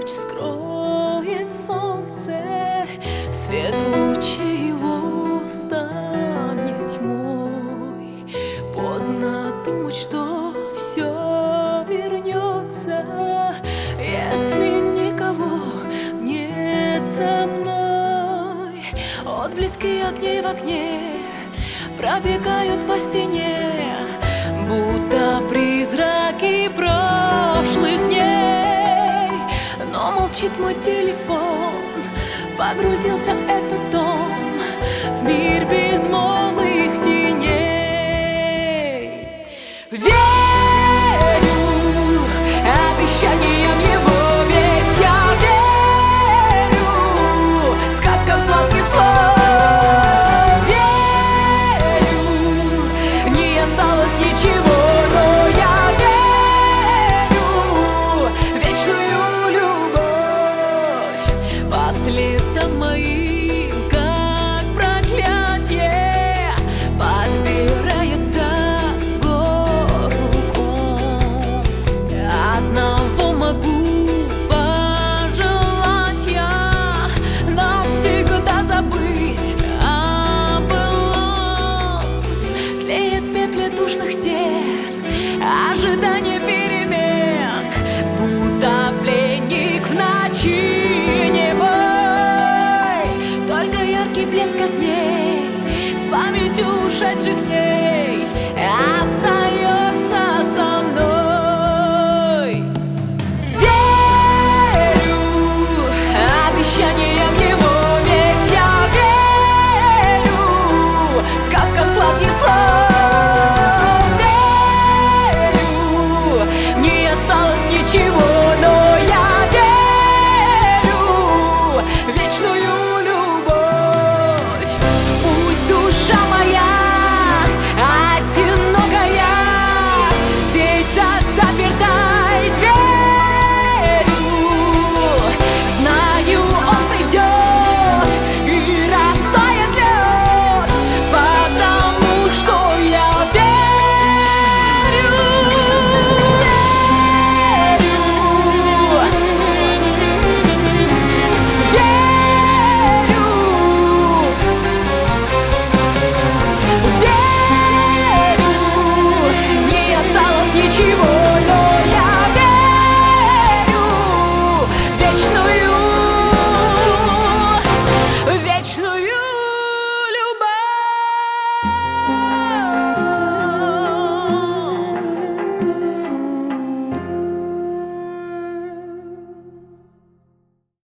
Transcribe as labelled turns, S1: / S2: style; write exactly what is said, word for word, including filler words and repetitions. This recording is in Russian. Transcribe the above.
S1: ночь скроет солнце, свет лучей его станет тьмой. Поздно думать, что все вернется, если никого нет со мной. Отблески огней в окне пробегают по стене, будто призраки прошлых дней. Но молчит мой телефон, погрузился этот дом в мир безмолвных теней. Верю обещаниям его, ведь я верю сказкам сладких слов. Верю, не осталось ничего, но я верю в вечную любовь. По следам моим, как проклятие, подбирается горуком. Одного могу пожелать я: навсегда забыть о былом. Тлеет в пепле душных стен ожидание перемен, будто пленник в ночи немой. Только яркий блеск огней с памятью ушедших дней